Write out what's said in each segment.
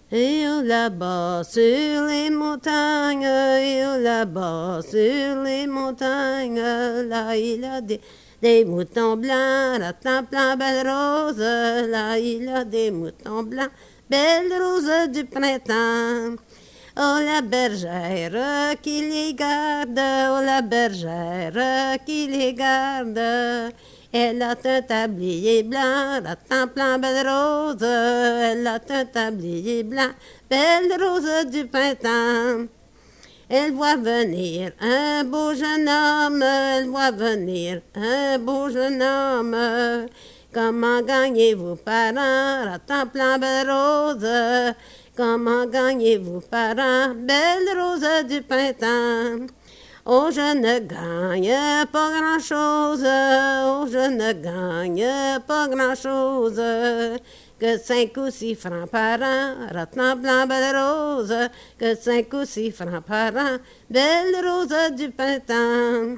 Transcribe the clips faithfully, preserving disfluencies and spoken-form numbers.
Et là-bas sur les montagnes, et là-bas sur les montagnes, là il a des, des moutons blancs, là plein plein belle rose, là il a des moutons blancs, belle rose du printemps. Oh la bergère qui les garde, oh la bergère qui les garde. Elle a un tablier blanc, la temps plein belle rose. Elle a un tablier blanc, belle rose du printemps. Elle voit venir un beau jeune homme, elle voit venir un beau jeune homme. Comment gagnez-vous par an, la temps plein belle rose? Comment gagnez-vous par an, belle rose du printemps? Oh, je ne gagne pas grand-chose, oh, je ne gagne pas grand-chose, que cinq ou six francs par an, ratant blanc, belle rose, que cinq ou six francs par an, belle rose du printemps.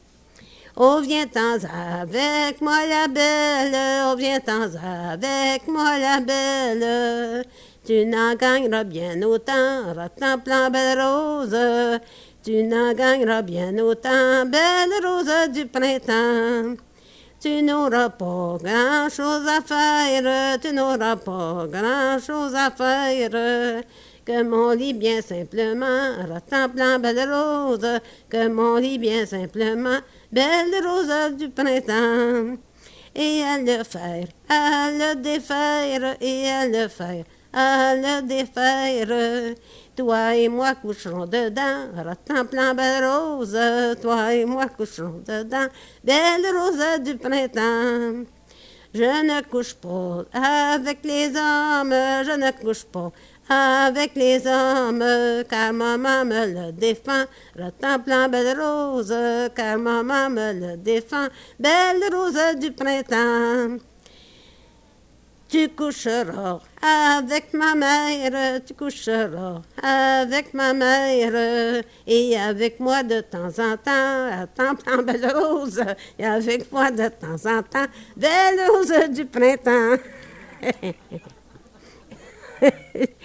Oh, viens-t'en avec moi la belle, oh, viens-t'en avec moi la belle, tu n'en gagneras bien autant, ratant blanc, belle rose. Tu n'en gagneras bien autant, belle rose du printemps. Tu n'auras pas grand-chose à faire, tu n'auras pas grand-chose à faire, que mon lit bien simplement, ratant blanc, belle rose, que mon lit bien simplement, belle rose du printemps. Et à le faire, à le défaire, et à le faire, à le défaire. Toi et moi coucherons dedans, ratant plein belle rose. Toi et moi coucherons dedans, belle rose du printemps. Je ne couche pas avec les hommes, je ne couche pas avec les hommes, car maman me le défend, ratant plein belle rose, car maman me le défend, belle rose du printemps. Tu coucheras avec ma mère, tu coucheras avec ma mère, et avec moi de temps en temps, à temps plein belle rose, et avec moi de temps en temps, belle rose du printemps.